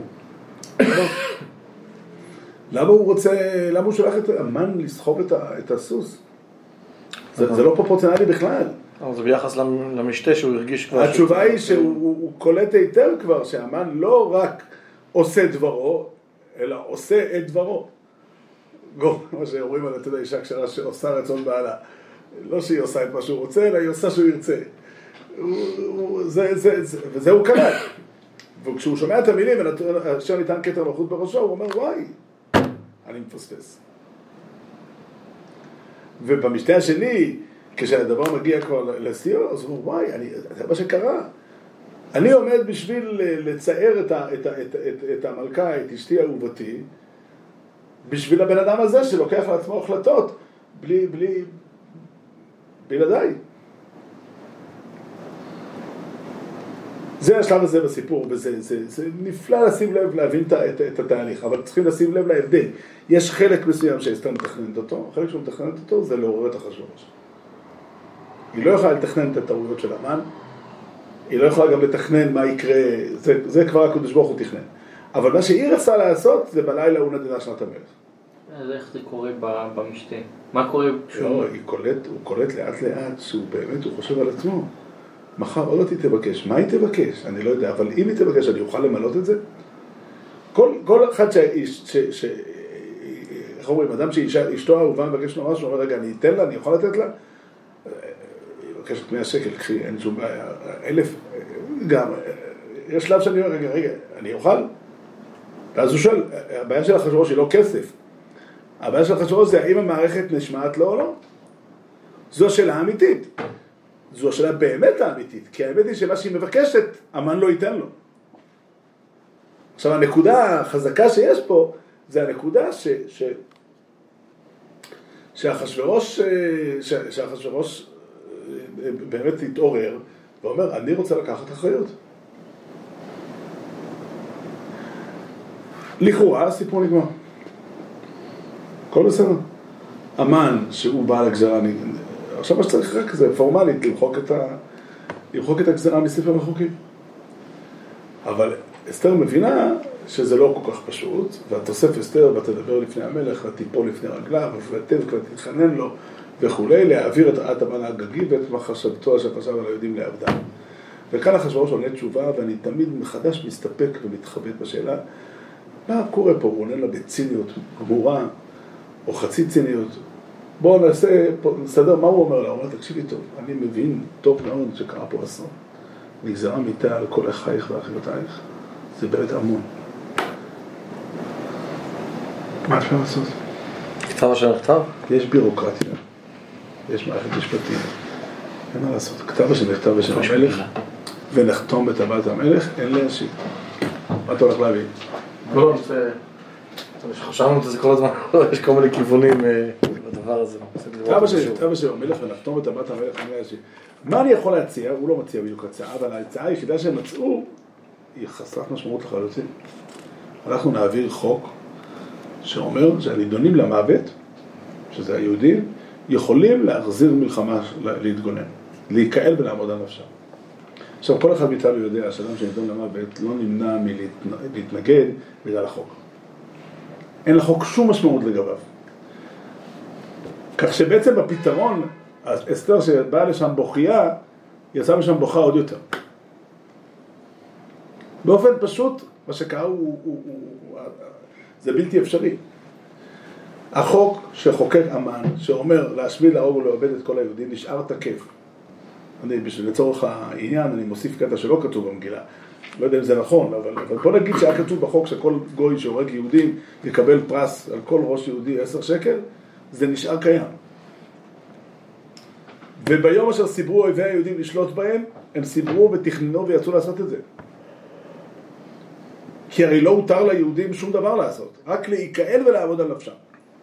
למה הוא רוצה, למה הוא שולח את המן לסחוב את הסוס? זה לא פרופורציונלי בכלל. זה ביחס למשתה שהוא הרגיש כבר... התשובה היא שהוא קולט היטב כבר, שהמן לא רק עושה דברו, אלא עושה את דברו. כמו שאומרים על התדע אישה כשרה שעושה רצון בעלה. לא שהיא עושה את מה שהוא רוצה, אלא היא עושה שהוא ירצה. וזהו קלט. וכשהוא שומע את המילים, אשר ניתן כתר מלכות בראשו, הוא אומר, וואי, אני מפספס. ובמשתה השני, כשהדבר מגיע כבר לסיום, אז הוא אומר, וואי, אני, זה מה שקרה. אני עומד בשביל לצייר את, ה, את, ה, את, את, את המלכה, את אשתי אהובתי, בשביל הבן אדם הזה שלוקח לעצמו החלטות, בלי, בלי, בלעדיי. זה השלב הזה בסיפור, וזה זה, זה נפלא לשים לב, להבין את, את, את התהליך, אבל צריכים לשים לב להבדל. יש חלק מסוים שאסתר מתכננת אותו, החלק שהוא מתכננת אותו זה לעורר את אחשוורוש. היא לא יכולה לתכנן את הטעויות של המן, היא לא יכולה גם לתכנן מה יקרה, זה, זה כבר הקדוש ברוך הוא תכנן. אבל מה שהיא רצה לעשות, זה בלילה הוא נדדה שנת המלך. אז איך זה קורה במשתה? מה קורה? לא, היא קולט, הוא קולט לאט לאט שהוא באמת, הוא חושב על עצמו. מחר עוד אותי תבקש. מה היא תבקש? אני לא יודע, אבל אם היא תבקש, אני אוכל למלות את זה? כל, כל אחד שהאיש, ש... ש איך אומרים, אדם שאשתו אהובה מבקש לו משהו, הוא אומר, רגע, אני אתן לה, אני אוכל לתת לה? היא מבקשת מאה שקל, קחי, אין שום בעיה, אלף, גם, יש שלב שאני אומר, רגע, רגע, אני אוכל? ואז הוא שואל, הבעיה של אחשוורוש היא לא כסף. הבעיה של אחשוורוש זה האם המערכת נשמעת לו או לא. זו השאלה האמיתית. זו השאלה באמת האמיתית, כי האמת היא שמה שהיא מבקשת, המן לא ייתן לו. עכשיו, הנקודה החזקה שיש פה, זה הנקודה ש... ש... שאחשוורוש, ש... שאחשוורוש באמת התעורר, ואומר, אני רוצה לקחת אחריות. לכאורה, הסיפור נגמר. הכל בסדר. המן שהוא בעל הגזרה, עכשיו מה שצריך רק זה פורמלית, למחוק את, ה... למחוק את הגזרה מספר החוקים. אבל אסתר מבינה שזה לא כל כך פשוט, והתוסף אסתר ותדבר לפני המלך, ותיפול לפני רגליו, ותתב ותתחנן לו וכולי, להעביר את רעת המן הגגי ואת מחשבתו אשר חשב על היהודים לעבדם. וכאן אחשוורוש עונה תשובה, ואני תמיד מחדש מסתפק ומתחבט בשאלה, מה קורה פה? הוא עונה לה בציניות גמורה, או חצי ציניות. בואו נעשה, נסדר מה הוא אומר לה, הוא אומר, תקשיבי טוב, אני מבין טוב מאוד שקרה פה אסון. נגזרה מיתה על כל אחייך ואחיותייך, זה באמת המון. מה אפשר לעשות? כתב אשר נכתב? יש בירוקרטיה, יש מערכת משפטית, אין מה לעשות. כתב אשר נכתב בשם המלך, ונחתום בטבעת המלך, אין להשיב. מה אתה הולך להביא? לא, זה... חשבנו את זה כל הזמן, יש כל מיני כיוונים בדבר הזה. כתב אשר המלך ונחתום בטבעת המלך, אין להשיב. מה אני יכול להציע? הוא לא מציע בדיוק הצעה, אבל ההצעה היחידה שהם מצאו היא חסרת משמעות לחלוטין. אנחנו נעביר חוק שאומר שהנידונים למוות, שזה היהודים, יכולים להחזיר מלחמה להתגונן, להיקהל ולעמוד על נפשם. עכשיו, כל אחד מאיתנו יודע שאדם שנידון למוות לא נמנע מלהתנגד בגלל החוק. אין לחוק שום משמעות לגביו. כך שבעצם בפתרון, אסתר שבאה לשם בוכייה, יצאה משם בוכה עוד יותר. באופן פשוט, מה שקרה הוא, הוא, הוא, הוא, זה בלתי אפשרי. החוק שחוקק המן, שאומר להשמיד, להרוג ולאבד את כל היהודים, נשאר תקף. אני, בשביל לצורך העניין, אני מוסיף קטע שלא כתוב במגילה. לא יודע אם זה נכון, אבל, אבל בוא נגיד שהיה כתוב בחוק שכל גוי שהורג יהודים יקבל פרס על כל ראש יהודי עשר שקל, זה נשאר קיים. וביום אשר סיברו אויבי היהודים לשלוט בהם, הם סיברו ותכננו ויצאו לעשות את זה. כי הרי לא הותר ליהודים שום דבר לעשות, רק להיקהל ולעבוד על נפשם.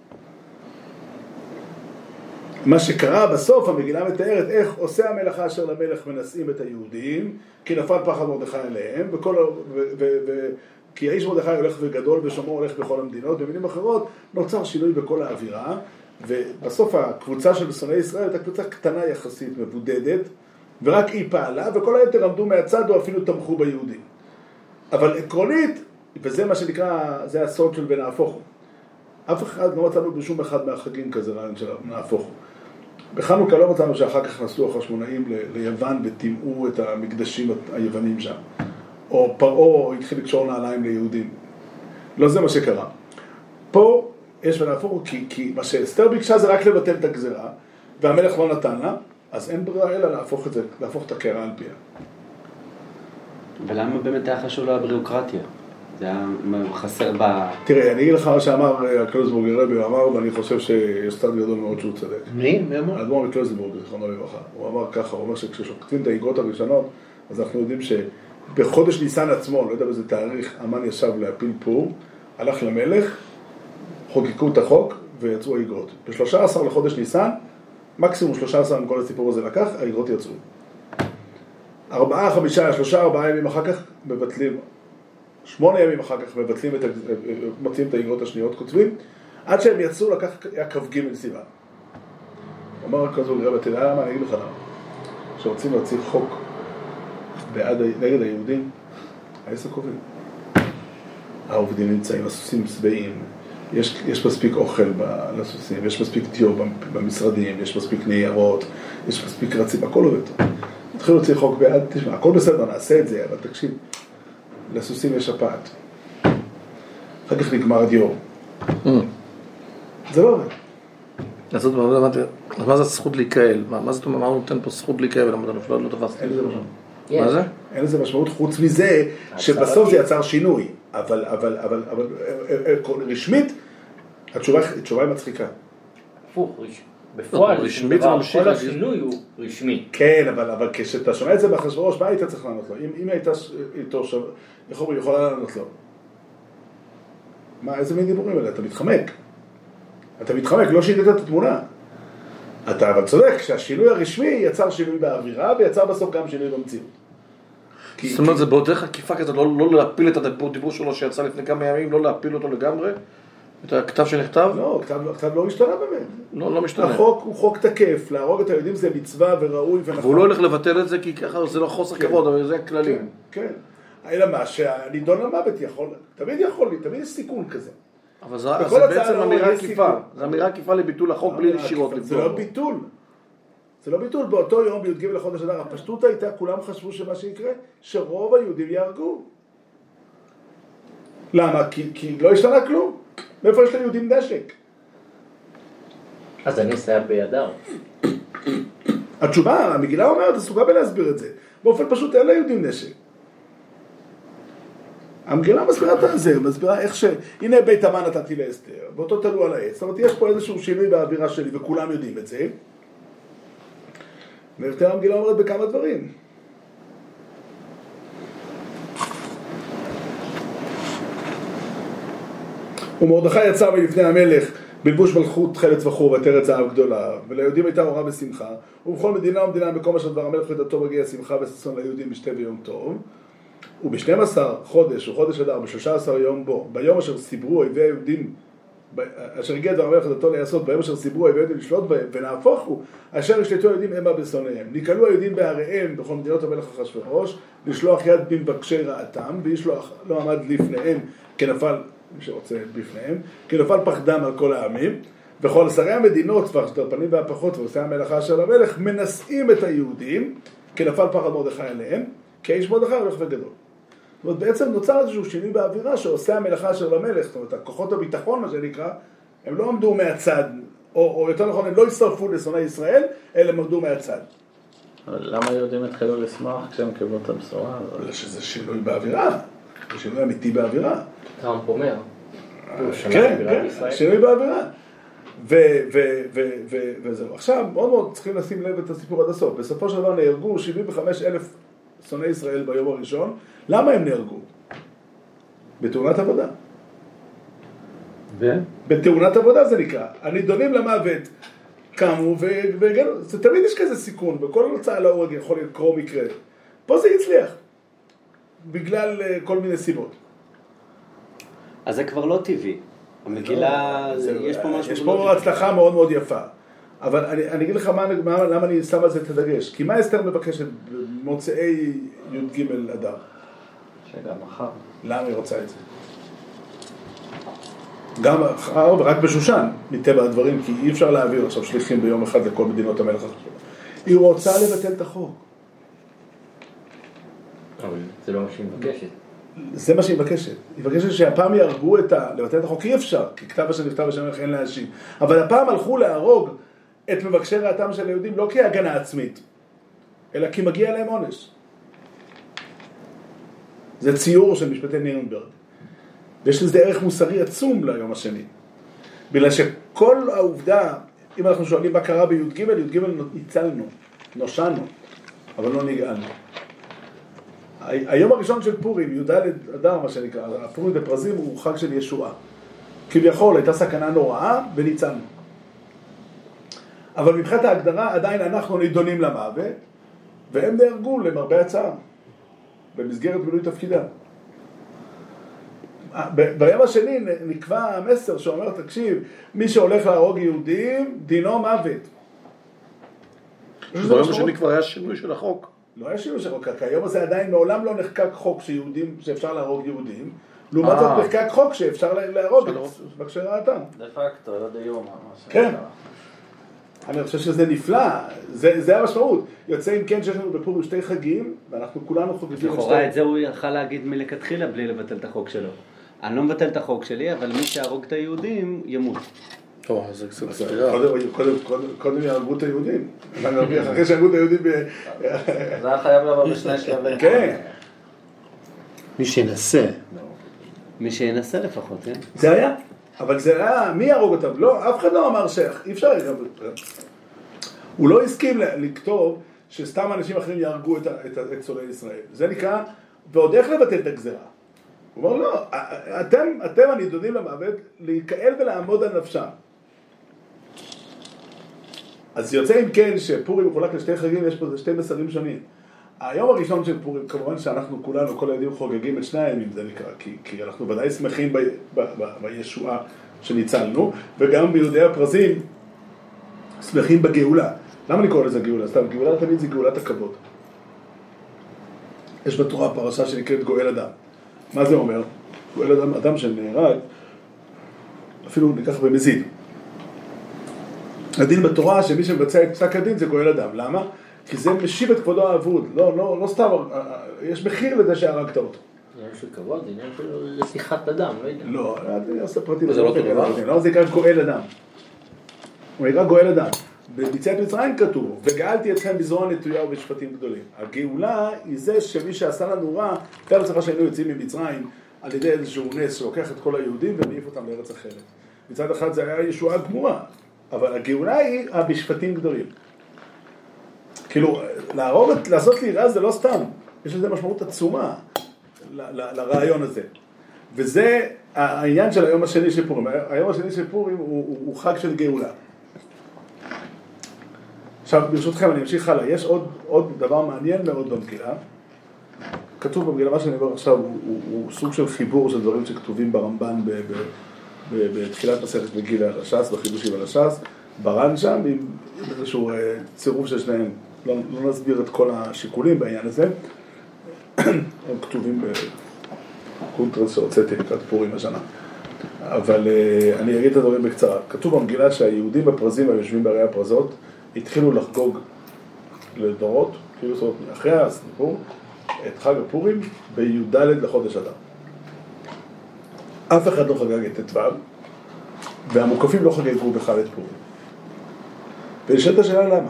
מה שקרה בסוף, המגילה מתארת איך עושה המלאכה אשר למלך מנשאים את היהודים, כי נפל פחד מרדכי עליהם, וכל, ו, ו, ו, כי האיש מרדכי הולך וגדול ושומרו הולך בכל המדינות, במילים אחרות נוצר שינוי בכל האווירה, ובסוף הקבוצה של שונאי ישראל הייתה קבוצה קטנה יחסית, מבודדת, ורק היא פעלה, וכל היתר עמדו מהצד או אפילו תמכו ביהודים. אבל עקרונית, וזה מה שנקרא, זה הסוד של בנהפוך הוא. אף אחד לא מצאנו בשום אחד מהחגים כזה רעיון של בנהפוך הוא. בחנוכה לא מצאנו שאחר כך נסעו החשמונאים ליוון וטימאו את המקדשים היוונים שם. או פרעה התחיל לקשור נעליים ליהודים. לא זה מה שקרה. פה יש בנהפוך הוא, כי, כי מה שאסתר ביקשה זה רק לבטל את הגזרה, והמלך לא נתן לה, אז אין ברירה אלא להפוך את זה, להפוך את הקערה על פיה. ולמה באמת היה חשוב לו הבירוקרטיה? זה היה חסר ב... תראה, אני אגיד לך מה שאמר הקלוזבורג הרבי, הוא אמר, ואני חושב שיש צד גדול מאוד שהוא צדק. מי? מי אמר? האדמו"ר מקלוזבורג, זיכרונו לברכה. הוא אמר ככה, הוא אומר שכששוקטים את האיגרות הראשונות, אז אנחנו יודעים שבחודש ניסן עצמו, לא יודע באיזה תאריך, המן ישב להפיל פור, הלך למלך, חוקקו את החוק ויצאו האיגרות. ב-שלושה עשר לחודש ניסן, מקסימום שלושה עשר עם כל הסיפור הזה לקח, האיגרות יצאו. ארבעה, חמישה, שלושה, ארבעה ימים אחר כך מבטלים, שמונה ימים אחר כך מבטלים את, מוצאים את האיגרות השניות, כותבים, עד שהם יצאו לקח, היה כ"ג סיוון. אומר רק כזו, רבי, אתה יודע מה, אני אגיד לך למה. שרוצים להוציא חוק בעד, נגד היהודים, העסק עובד. העובדים נמצאים, הסוסים שבעים, יש, יש מספיק אוכל לסוסים, יש מספיק דיו במשרדים, יש מספיק ניירות, יש מספיק רצים, הכל עובד טוב. התחילו להוציא חוק בעד, תשמע, הכל בסדר, נעשה את זה, אבל תקשיב, לסוסים יש שפעת. אחר כך נגמר דיו. זה לא עובד. אז מה זה זכות להיקהל? מה זאת אומרת, מה הוא נותן פה זכות להיקהל? למה אתה לא תפסת? אין לזה משמעות. מה זה? אין לזה משמעות חוץ מזה שבסוף זה יצר שינוי. אבל, אבל, אבל, אבל, רשמית, התשובה היא מצחיקה. הפוך, בפועל, רשמית זה ממשיך. כל השינוי הוא רשמי. כן, אבל, אבל כשאתה שומע את זה באחשוורוש, מה היית צריך לענות לו? אם, אם הייתה איתו, יכול, יכולה לענות לו. מה, איזה מין דיבורים האלה? אתה מתחמק. אתה מתחמק, לא שינית את התמונה. אתה אבל צודק, שהשינוי הרשמי יצר שינוי באווירה, ויצר בסוף גם שינוי במציאות. זאת אומרת, זה בעודך עקיפה כזה, לא להפיל את הדיבור שלו שיצא לפני כמה ימים, לא להפיל אותו לגמרי, את הכתב שנכתב? לא, הכתב לא משתנה באמת. לא, לא משתנה. החוק הוא חוק תקף, להרוג את היהודים זה מצווה וראוי ונכון. והוא לא הולך לבטל את זה, כי ככה זה לא חוסר כבוד, אבל זה כללים. כן, כן. אלא מה, שהנידון למוות יכול, תמיד יכול, תמיד יש סיכון כזה. אבל זה בעצם אמירה עקיפה, זה אמירה עקיפה לביטול החוק בלי ישירות. זה לא ביטול. זה לא ביטול, באותו יום בי"ג לחודש אדר, הפשטות הייתה, כולם חשבו שמה שיקרה, שרוב היהודים יהרגו. למה? כי, כי לא השתנה כלום. מאיפה יש ליהודים נשק? אז אני אסייע בידר. התשובה, המגילה אומרת, עסוקה בלהסביר את זה. באופן פשוט אין ליהודים נשק. המגילה מסבירה את זה, מסבירה איך ש... הנה בית המן נתתי לאסתר, באותו תלו על העץ. זאת אומרת, יש פה איזשהו שינוי באווירה שלי, וכולם יודעים את זה. ויותר המגילה אומרת בכמה דברים. ומרדכי יצא מלפני המלך בלבוש מלכות חלץ וחור ועטרת זהב גדולה, וליהודים הייתה אורה ושמחה, ובכל מדינה ומדינה במקום אשר דבר המלך ודתו מגיע שמחה וששון ליהודים בשתי ויום טוב, וב-שנים עשר חודש וחודש אדר ב-שלושה עשר יום בו, ביום אשר סיברו אויבי היהודים, אשר הגיע דבר המלך ודתו לעשות, ביום אשר סיברו אויבי היהודים לשלוט בהם, ונהפוך הוא, אשר השתתו היהודים המה בשונאיהם. נקלו היהודים בעריהם בכל מדינות המלך אחשוורוש, לשלוח יד במבקשי רעתם, ואיש לא, לא עמד לפניהם כנפל, מי שרוצה בפניהם, כי נפל פחדם על כל העמים, וכל שרי המדינות, והשדרפנים והפחות, ועושי המלאכה של המלך, מנשאים את היהודים, כי נפל פחד מרדכי עליהם, כי האיש מרדכי הולך וגדול. זאת אומרת, בעצם נוצר איזשהו שינוי באווירה, שעושי המלאכה של המלך, זאת אומרת, הכוחות הביטחון, מה שנקרא, הם לא עמדו מהצד, או, או יותר נכון, הם לא הצטרפו לשונאי ישראל, אלא הם עמדו מהצד. אבל למה היהודים התחילו לשמוח כשהם קיבלו את הבשורה? בגלל שזה שינוי באווירה, זה שינוי אמיתי באווירה. טראמפ אומר. כן, כן, שינוי באווירה. וזהו. עכשיו, מאוד מאוד צריכים לשים לב את הסיפור עד הסוף. בסופו של דבר נהרגו שבעים וחמישה אלף שונאי ישראל ביום הראשון. למה הם נהרגו? בתאונת עבודה. ו? בתאונת עבודה זה נקרא. הנידונים למוות קמו והגנו. זה תמיד יש כזה סיכון, בכל הוצאה להורג יכול לקרוא מקרה. פה זה הצליח. בגלל כל מיני סיבות. אז זה כבר לא טבעי. המגילה, יש פה משהו... יש פה הצלחה מאוד מאוד יפה. אבל אני, אני אגיד לך מה, מה, למה אני שם על זה את הדגש. כי מה אסתר מבקשת במוצאי י"ג אדר? שגם מחר. למה היא רוצה את זה? גם מחר ורק בשושן, מטבע הדברים, כי אי אפשר להעביר עכשיו שליחים ביום אחד לכל מדינות המלך. היא רוצה לבטל את החוק. אבל זה לא מה שהיא מבקשת. זה מה שהיא מבקשת. היא מבקשת שהפעם יהרגו את ה... לבטל את החוק אי אפשר, כי כתב אשר נכתב בשם המלך אין להשיב. אבל הפעם הלכו להרוג את מבקשי רעתם של היהודים לא כהגנה עצמית, אלא כי מגיע להם עונש. זה ציור של משפטי נירנברג. ויש לזה ערך מוסרי עצום ליום השני. בגלל שכל העובדה, אם אנחנו שואלים מה קרה בי"ג, י"ג ניצלנו, נושענו, אבל לא נגאלנו. היום הראשון של פורים, י"ד אדר, מה שנקרא, הפורים בפרזים הוא חג של ישועה. כביכול הייתה סכנה נוראה וניצלנו. אבל מבחינת ההגדרה עדיין אנחנו נידונים למוות, והם נהרגו למרבה הצער, במסגרת מילוי תפקידם. ביום השני נקבע המסר שאומר, תקשיב, מי שהולך להרוג יהודים, דינו מוות. ביום השני כבר היה שינוי של החוק. לא היה שינוי של החוק, כי היום הזה עדיין מעולם לא נחקק חוק שיהודים, שאפשר להרוג יהודים, לעומת זאת נחקק חוק שאפשר להרוג את מבקשי רעתם. דה פקטו, לא דיום. כן. אני חושב שזה נפלא, זה, זה המשמעות. יוצא אם כן שיש לנו בפורים שתי חגים, ואנחנו כולנו חוגגים את שתי... לכאורה את זה הוא יכל להגיד מלכתחילה בלי לבטל את החוק שלו. אני לא מבטל את החוק שלי, אבל מי שהרוג את היהודים ימות. טוב, זה קצת סתירה. קודם יהרגו את היהודים. אחרי שיהרגו את היהודים... זה היה חייב לבוא בשני שלבים. כן. מי שינסה. מי שינסה לפחות, כן? זה היה. אבל זה היה, מי יהרוג אותם? לא, אף אחד לא אמר שאי אפשר... הוא לא הסכים לכתוב שסתם אנשים אחרים יהרגו את צולי ישראל. זה נקרא, ועוד איך לבטל את הגזרה. הוא אומר, לא, אתם, אתם הנידונים למוות, להיקהל ולעמוד על נפשם. אז יוצא אם כן שפורים מחולק לשתי חגים, יש פה שתי מסרים שונים. היום הראשון של פורים, כמובן שאנחנו כולנו, כל היהודים חוגגים את שני הימים, זה נקרא, כי, כי אנחנו ודאי שמחים ב, ב, ב, בישועה שניצלנו, וגם ביהודי הפרזים שמחים בגאולה. למה אני קורא לזה גאולה? סתם, גאולה תמיד זה גאולת הכבוד. יש בתורה פרשה שנקראת גואל אדם. מה זה אומר? גואל אדם, אדם שנהרג, אפילו ניקח במזיד. הדין בתורה שמי שמבצע את פסק הדין זה גואל אדם. למה? כי זה משיב את כבודו האבוד. לא, לא, לא סתם, יש מחיר לזה שהרגת אותו. עניין של כבוד, עניין של לשיחת אדם, לא יודע. לא, אני עושה פרטים. זה לא אותו דבר? לא, זה נקרא גואל אדם. הוא נקרא גואל אדם. ביציאת מצרים כתוב, וגאלתי אתכם בזרוע נטויה ובשפטים גדולים. הגאולה היא זה שמי שעשה לנו רע, תאר לעצמך שהיינו יוצאים ממצרים על ידי איזשהו נס שלוקח את כל היהודים ומעיף אותם לארץ אחרת. מצד אחד זה היה ישועה גמורה, אבל הגאולה היא הבשפטים גדולים. כאילו, להרוג, לעשות לי רע זה לא סתם, יש לזה משמעות עצומה ל- ל- לרעיון הזה. וזה העניין של היום השני של פורים. היום השני של פורים הוא, הוא, הוא חג של גאולה. עכשיו, ברשותכם, אני אמשיך הלאה. יש עוד, עוד דבר מעניין מאוד במגילה. כתוב במגילה, מה שאני אומר עכשיו, הוא, הוא, הוא סוג של חיבור של דברים שכתובים ברמב"ן ב, ב, ב, בתחילת מסכת מגילה על הש"ס, בחידושים על הש"ס, ברן שם, עם איזשהו צירוף של שניהם. לא, לא נסביר את כל השיקולים בעניין הזה. הם כתובים בקונטרס שהוצאתי לקראת פורים השנה. אבל אני אגיד את הדברים בקצרה. כתוב במגילה שהיהודים בפרזים היושבים בערי הפרזות, התחילו לחגוג לדורות, כאילו זאת אומרת, אחרי הסיפור, את חג הפורים בי"ד לחודש אדר. אף אחד לא חגג את ט"ו, והמוקפים לא חגגו בכלל את פורים. ונשאלת השאלה למה?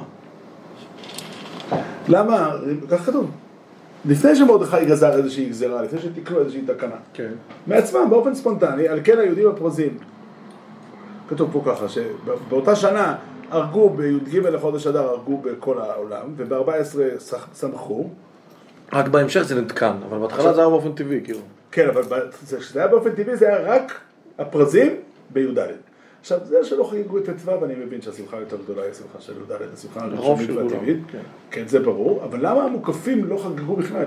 למה? כך כתוב. לפני שמרדכי גזר איזושהי גזרה, לפני שתקנו איזושהי תקנה. כן. מעצמם, באופן ספונטני, על כן היהודים הפרזים. כתוב פה ככה, שבאותה שנה הרגו בי"ג לחודש אדר, הרגו בכל העולם, וב-ארבע עשרה שמחו. רק בהמשך זה נתקן, אבל בהתחלה זה היה באופן טבעי, כאילו. כן, אבל כשזה היה באופן טבעי, זה היה רק הפרזים בי"ד. עכשיו, זה שלא חגגו את ט"ו, ואני מבין שהשמחה יותר גדולה היא השמחה של י"ד, השמחה הראשונית והטבעית. כן, זה ברור, אבל למה המוקפים לא חגגו בכלל?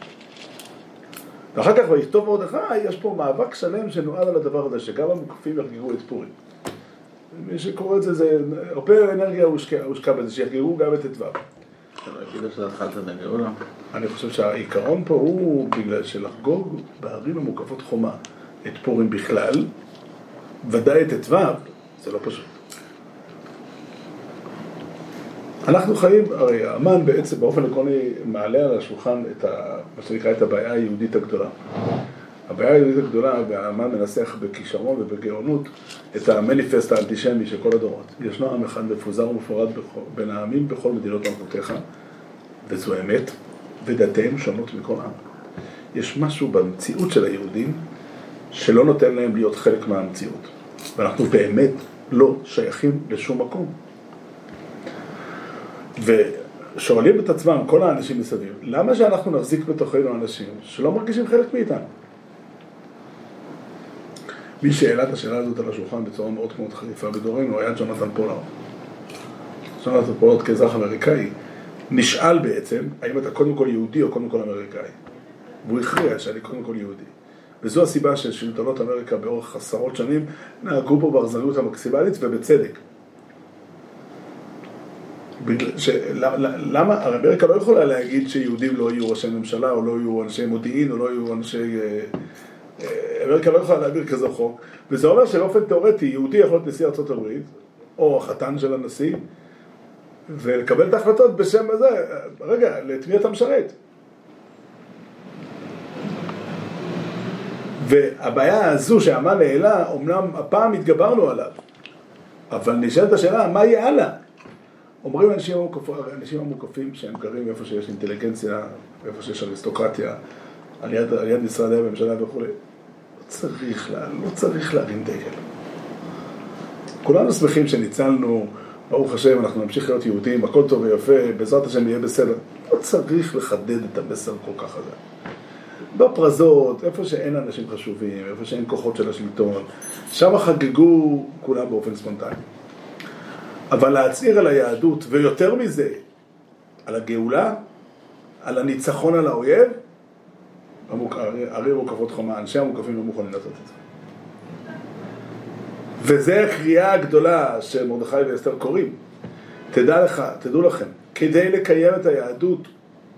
ואחר כך, ויכתוב מרדכי, יש פה מאבק שלם שנועד על הדבר הזה, שגם המוקפים יחגגו את פורים. מי שקורא את זה, זה הרבה אנרגיה הושקע בזה, שיחגגו גם את ט"ו. אני חושב שהעיקרון פה הוא בגלל שלחגוג בערים המוקפות חומה את פורים בכלל, ודאי את ט"ו, זה לא פשוט. אנחנו חיים, הרי האמן בעצם באופן עקרוני מעלה על השולחן את ה, מה שנקרא את הבעיה היהודית הגדולה. הבעיה היהודית הגדולה, והאמן מנסח בכישרון ובגאונות את המניפסט האנטישמי של כל הדורות. ישנו עם אחד מפוזר ומפורד בין העמים בכל מדינות עמקותיך, וזו אמת, ודתיהם שונות מכל עם. יש משהו במציאות של היהודים שלא נותן להם להיות חלק מהמציאות. ואנחנו באמת לא שייכים לשום מקום. ושואלים את עצמם, כל האנשים מסביב, למה שאנחנו נחזיק בתוכנו אנשים שלא מרגישים חלק מאיתנו? מי שהעלה את השאלה הזאת על השולחן בצורה מאוד מאוד חריפה בדורנו היה ג'ונתן פולארד. ג'ונתן פולארד כאזרח אמריקאי נשאל בעצם, האם אתה קודם כל יהודי או קודם כל אמריקאי? והוא הכריע שאני קודם כל יהודי. וזו הסיבה ששלטונות אמריקה באורך עשרות שנים נהגו פה באכזריות המקסימלית ובצדק. למה? אמריקה לא יכולה להגיד שיהודים לא יהיו ראשי ממשלה או לא יהיו אנשי מודיעין או לא יהיו אנשי... אמריקה לא יכולה להעביר כזה חוק, וזה אומר שבאופן תיאורטי יהודי יכול להיות נשיא ארצות הברית או החתן של הנשיא ולקבל את ההחלטות בשם הזה. רגע, את מי אתה משרת? והבעיה הזו שהמן העלה, אמנם הפעם התגברנו עליו, אבל נשאלת השאלה, מה יהיה הלאה? אומרים אנשים המוקפים, אנשים המוקפים שהם גרים איפה שיש אינטליגנציה, איפה שיש אריסטוקרטיה, על יד, על יד משרדי הממשלה וכו'. לא צריך, לה, לא צריך להרים דגל. כולנו שמחים שניצלנו, ברוך השם, אנחנו נמשיך להיות יהודים, הכל טוב ויפה, בעזרת השם יהיה בסדר. לא צריך לחדד את המסר כל כך הזה. בפרזות, איפה שאין אנשים חשובים, איפה שאין כוחות של השלטון, שם חגגו כולם באופן ספונטני. אבל להצעיר על היהדות, ויותר מזה, על הגאולה, על הניצחון על האויב, הרי מוקפות חומה, אנשי המוקפים לא מוכנים לעשות את זה. וזה הקריאה הגדולה שמרדכי ואסתר קוראים. תדע לך, תדעו לכם, כדי לקיים את היהדות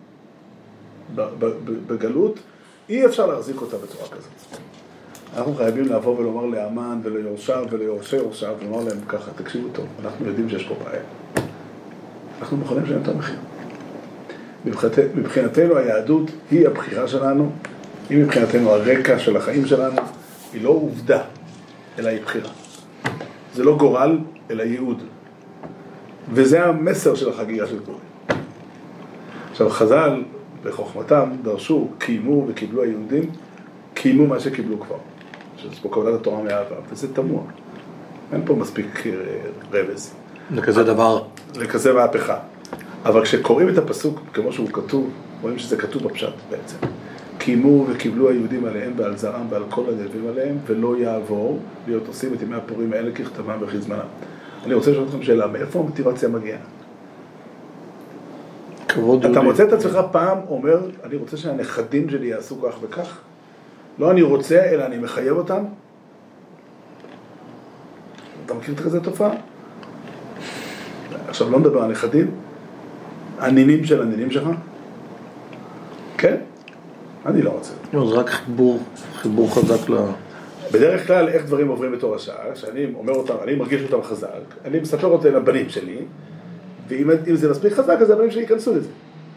בגלות, אי אפשר להחזיק אותה בצורה כזאת. אנחנו חייבים לעבור ולומר לאמן וליורשיו וליורשי יורשיו, ולומר להם ככה, תקשיבו טוב, אנחנו יודעים שיש פה בעיה. אנחנו מוכנים לשלם את המחיר. מבחינתנו היהדות היא הבחירה שלנו, היא מבחינתנו הרקע של החיים שלנו, היא לא עובדה, אלא היא בחירה. זה לא גורל, אלא ייעוד. וזה המסר של החגיגה של פורים. עכשיו חז"ל בחוכמתם דרשו, קיימו וקיבלו היהודים, קיימו מה שקיבלו כבר. שזה פה קבלת התורה מאהבה, וזה תמוה. אין פה מספיק רבז. לכזה דבר. לכזה מהפכה. אבל כשקוראים את הפסוק כמו שהוא כתוב, רואים שזה כתוב בפשט בעצם. קיימו וקיבלו היהודים עליהם ועל זרם ועל כל הנלווים עליהם, ולא יעבור להיות עושים את ימי הפורים האלה ככתבם וכזמנם. אני רוצה לשאול אתכם שאלה, מאיפה המוטיבציה מגיעה? אתה מוצא את עצמך פעם אומר, אני רוצה שהנכדים שלי יעשו כך וכך? לא אני רוצה, אלא אני מחייב אותם? אתה מכיר את כזה תופעה? עכשיו לא מדבר על נכדים, הנינים של הנינים שלך? כן? אני לא רוצה. לא, זה רק חיבור, חיבור חזק ל... בדרך כלל, איך דברים עוברים בתור השעה, שאני אומר אותם, אני מרגיש אותם חזק, אני מספר אותם לבנים שלי, ואם זה מספיק חזק, אז הבנים שלי ייכנסו לזה.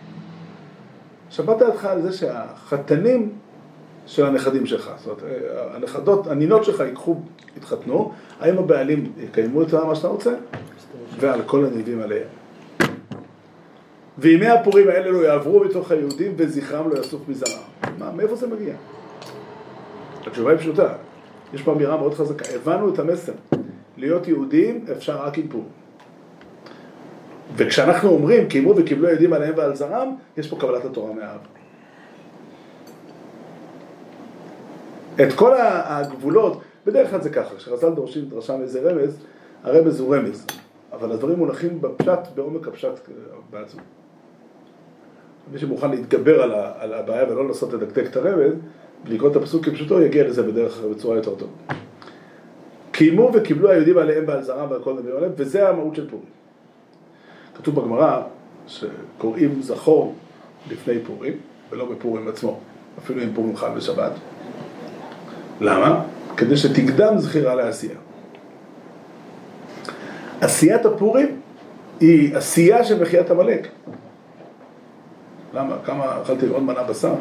שבת דעתך על זה שהחתנים של הנכדים שלך, זאת אומרת, הנכדות, הנינות שלך ייקחו, יתחתנו, האם הבעלים יקיימו את מה שאתה רוצה? ועל כל הנלווים עליהם. וימי הפורים האלה לא יעברו בתוך היהודים וזכרם לא יסוף מזרם. מה, מאיפה זה מגיע? התשובה היא פשוטה. יש פה אמירה מאוד חזקה. הבנו את המסר. להיות יהודים אפשר רק עם פורים. וכשאנחנו אומרים, קיימו וקיבלו היהודים עליהם ועל זרם, יש פה קבלת התורה מאהבה. את כל הגבולות, בדרך כלל זה ככה, כשחז"ל דורשים דרשה מאיזה רמז, הרמז הוא רמז, אבל הדברים מונחים בפשט, בעומק הפשט בעצמו. מי שמוכן להתגבר על, ה, על הבעיה ולא לנסות לדקדק את הרמז, ולקרוא את הפסוק כפשוטו, יגיע לזה בדרך בצורה יותר טוב. קיימו וקיבלו היהודים עליהם ועל זרם ועל כל דבר עליהם, וזה המהות של פורים. כתוב בגמרא שקוראים זכור לפני פורים, ולא בפורים עצמו, אפילו אם פורים חל בשבת. למה? כדי שתקדם זכירה לעשייה. עשיית הפורים היא עשייה של מחיית המלאק. למה? כמה אכלתי עוד מנה בשר?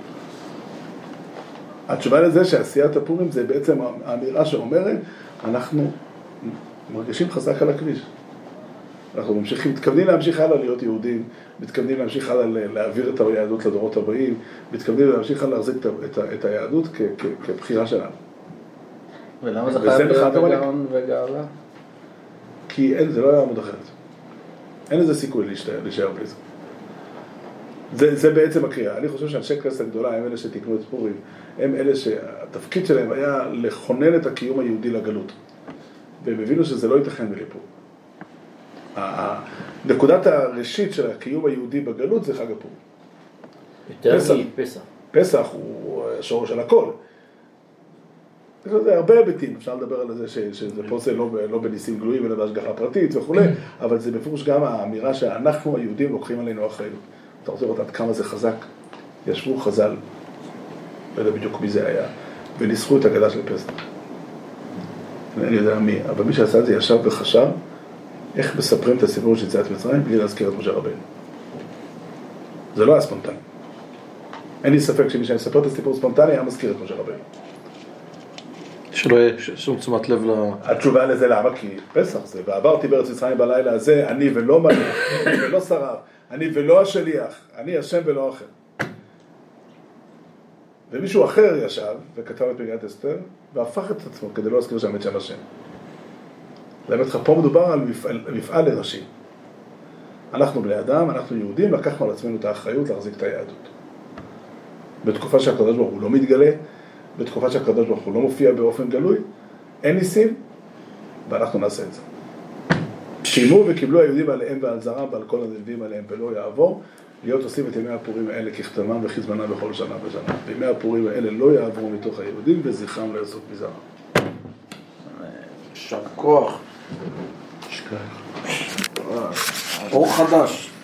התשובה לזה שעשיית הפורים זה בעצם האמירה שאומרת, אנחנו מרגישים חזק על הכביש. אנחנו ממשיכים, מתכוונים להמשיך הלאה להיות יהודים, מתכוונים להמשיך הלאה להעביר את היהדות לדורות הבאים, מתכוונים להמשיך הלאה להחזיק את, את, את היהדות כ, כ, כבחירה שלנו. ולמה זה חייב להיות בגאון וגאווה? כי אין, זה לא היה עמוד אחרת. אין איזה סיכוי להישאר בלי זה. זה. זה בעצם הקריאה. אני חושב שאנשי כנסת הגדולה הם אלה שתקנו את פורים, הם אלה שהתפקיד שלהם היה לכונן את הקיום היהודי לגלות. והם הבינו שזה לא ייתכן בלי פור. נקודת הראשית של הקיום היהודי בגלות זה חג הפור. יותר מפסח. פסח הוא השורש של הכל. זה הרבה היבטים, אפשר לדבר על זה שזה פה זה לא בניסים גלויים אלא בהשגחה פרטית וכו', אבל זה בפירוש גם האמירה שאנחנו היהודים לוקחים עלינו אחריות. אתה רוצה לראות עד כמה זה חזק? ישבו חז"ל, לא יודע בדיוק מי זה היה, וניסחו את הגדה של פסח. אני יודע מי, אבל מי שעשה את זה ישב וחשב איך מספרים את הסיפור של יציאת מצרים בלי להזכיר את משה רבנו. זה לא היה ספונטני. אין לי ספק שמי שמספר את הסיפור ספונטני היה מזכיר את משה רבנו. שלא יהיה שום תשומת לב ל... התשובה לזה למה? כי פסח זה, ועברתי בארץ מצרים בלילה הזה, אני ולא מלך, אני ולא שריו, אני ולא השליח, אני השם ולא אחר. ומישהו אחר ישב וכתב את מגילת אסתר, והפך את עצמו כדי לא להזכיר שם את שם השם. באמת פה מדובר על מפעל, מפעל לראשי. אנחנו בני אדם, אנחנו יהודים, לקחנו על עצמנו את האחריות להחזיק את היהדות. בתקופה שהקדוש ברוך הוא לא מתגלה, בתקופה שהקדוש ברוך הוא לא מופיע באופן גלוי, אין ניסים, ואנחנו נעשה את זה. קיימו וקיבלו היהודים עליהם ועל זרם ועל כל הנלווים עליהם ולא יעבור, להיות עושים את ימי הפורים האלה ככתמם וכזמנם בכל שנה ושנה. וימי הפורים האלה לא יעברו מתוך היהודים וזכרם לא יעסוק מזרם. יישר כוח. אור חדש.